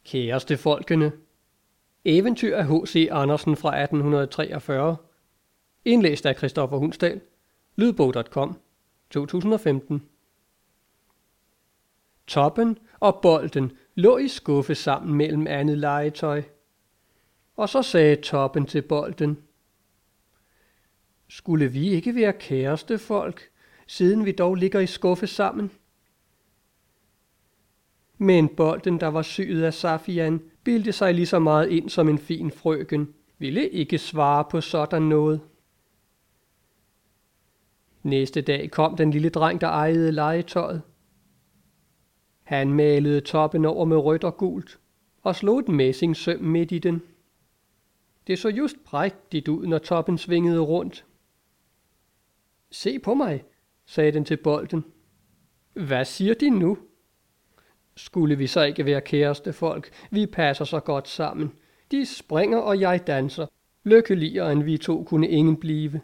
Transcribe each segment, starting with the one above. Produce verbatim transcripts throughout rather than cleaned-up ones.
Kærestefolkene. Eventyr af H C Andersen fra atten treogfyrre. Indlæst af Christoffer Hundsdal. Lydbog punktum com. to tusind og femten. Toppen og bolden lå i skuffe sammen mellem andet legetøj. Og så sagde Toppen til bolden: Skulle vi ikke være kærestefolk, siden vi dog ligger i skuffe sammen? Men bolden, der var syet af Safian, bildte sig lige så meget ind som en fin frøken, ville ikke svare på sådan noget. Næste dag kom den lille dreng, der ejede legetøjet. Han malede Toppen over med rødt og gult, og slog et messingsøm midt i den. Det så just prægtigt ud, når Toppen svingede rundt. Se på mig, sagde den til bolden. Hvad siger de nu? Skulle vi så ikke være kærestefolk? Vi passer så godt sammen. De springer, og jeg danser. Lykkeligere end vi to kunne ingen blive.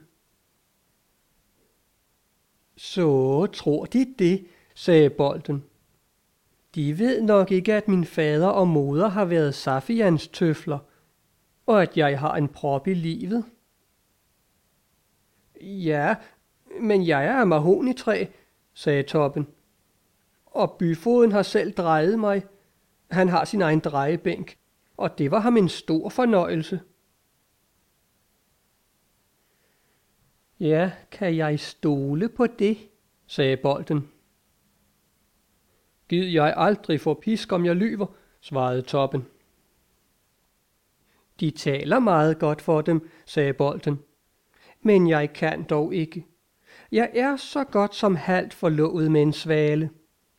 Så tror de det, sagde bolden. De ved nok ikke, at min fader og moder har været Safians tøfler, og at jeg har en prop i livet. Ja, men jeg er af mahonitræ, sagde Toppen. Og byfoden har selv drejet mig. Han har sin egen drejebænk, og det var ham en stor fornøjelse. Ja, kan jeg stole på det, sagde bolden. Gid jeg aldrig få pisk, om jeg lyver, svarede Toppen. De taler meget godt for dem, sagde bolden. Men jeg kan dog ikke. Jeg er så godt som halvt forlovet med en svale.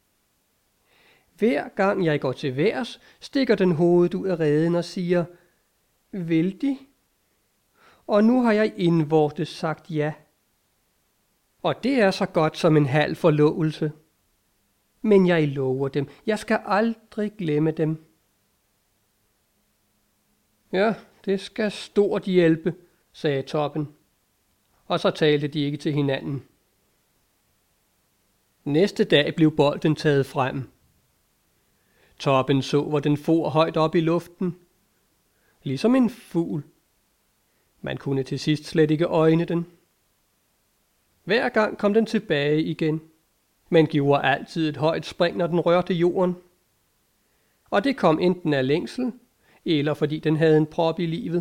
Hver gang jeg går til værs, stikker den hovedet ud af reden og siger, vil de? Og nu har jeg indvortes sagt ja. Og det er så godt som en halv forlovelse. Men jeg lover dem, jeg skal aldrig glemme dem. Ja, det skal stort hjælpe, sagde Toppen. Og så talte de ikke til hinanden. Næste dag blev bolden taget frem. Toppen så, hvor den for højt op i luften, ligesom en fugl. Man kunne til sidst slet ikke øjne den. Hver gang kom den tilbage igen, men gjorde altid et højt spring, når den rørte jorden. Og det kom enten af længsel, eller fordi den havde en prop i livet.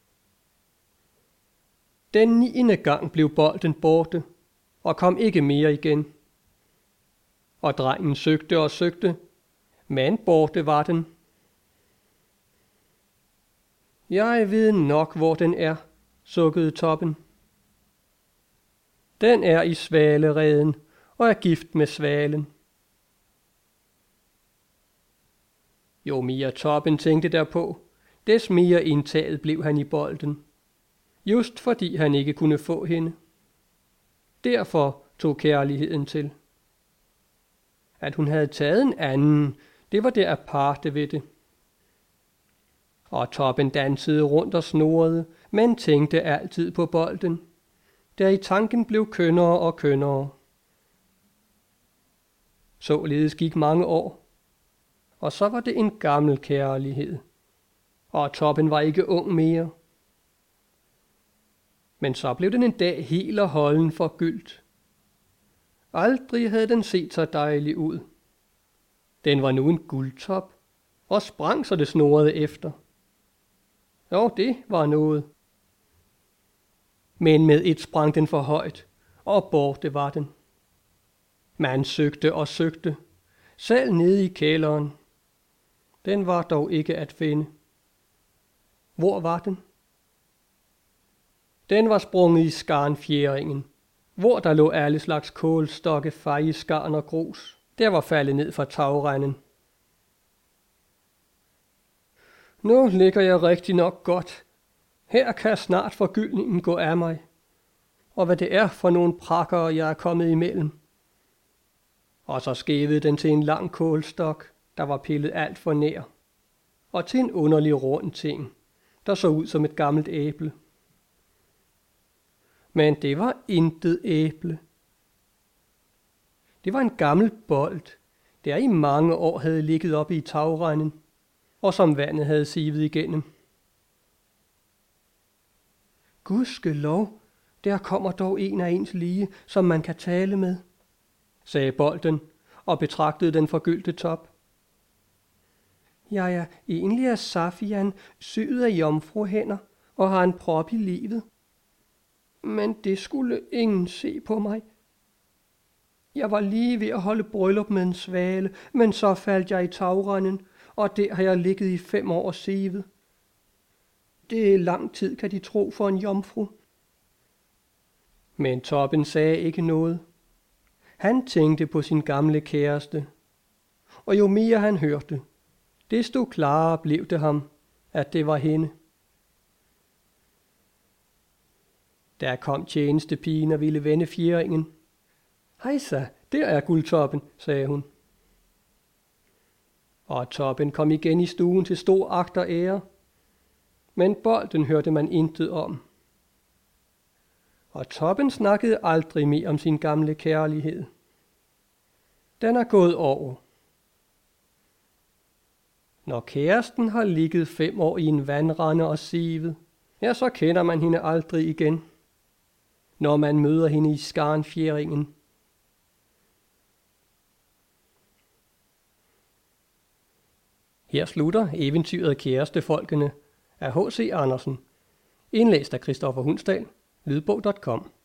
Den niende gang blev bolden borte, og kom ikke mere igen. Og drengen søgte og søgte, men borte var den. Jeg ved nok, hvor den er, sukkede Toppen. Den er i svalereden og er gift med svalen. Jo mere Toppen tænkte derpå, des mere indtaget blev han i bolden, just fordi han ikke kunne få hende. Derfor tog kærligheden til. At hun havde taget en anden, det var det aparte ved det. Og Toppen dansede rundt og snorede, men tænkte altid på bolden, der i tanken blev kønnere og kønnere. Således gik mange år, og så var det en gammel kærlighed, og Toppen var ikke ung mere. Men så blev den en dag hel og holden forgyldt. Aldrig havde den set så dejlig ud. Den var nu en guldtop, og sprang, så det snorede efter. Jo, det var noget. Men med et sprang den for højt, og borte var den. Man søgte og søgte, selv nede i kælderen. Den var dog ikke at finde. Hvor var den? Den var sprunget i skarnfjeringen, hvor der lå alle slags kålstokke, fejeskarn og grus. Der var faldet ned fra tagrenden. Nu ligger jeg rigtig nok godt. Her kan snart forgyldningen gå af mig. Og hvad det er for nogle prakkere, jeg er kommet imellem. Og så skævede den til en lang kålstok, der var pillet alt for nær. Og til en underlig rund ting, der så ud som et gammelt æble. Men det var intet æble. Det var en gammel bold, der i mange år havde ligget oppe i tagrenden. og som vandet havde sivet igennem. Gudskelov, der kommer dog en af ens lige, som man kan tale med, sagde bolden og betragtede den forgyldte top. Jeg er egentlig af Safian, syet af jomfruhænder, og har en prop i livet. Men det skulle ingen se på mig. Jeg var lige ved at holde bryllup med en svale, men så faldt jeg i tagrenden, og der har jeg ligget i fem år og sivet. Det er lang tid, kan de tro, for en jomfru. Men toppen sagde ikke noget. Han tænkte på sin gamle kæreste, og jo mere han hørte, desto klarere blev det ham, at det var hende. Der kom tjenestepigen og ville vende fjerdingen. Hejsa, der er Guldtoppen, sagde hun. Og Toppen kom igen i stuen til stor agt og ære. Men bolden hørte man intet om. Og Toppen snakkede aldrig mere om sin gamle kærlighed. Den er gået over. Når kæresten har ligget fem år i en vandrende og sivet, ja, så kender man hende aldrig igen, når man møder hende i Skarnfjerdingen. Her slutter eventyret Kærestefolkene af H C Andersen, indlæst af Christoffer Hundsdal, lydbog punktum com.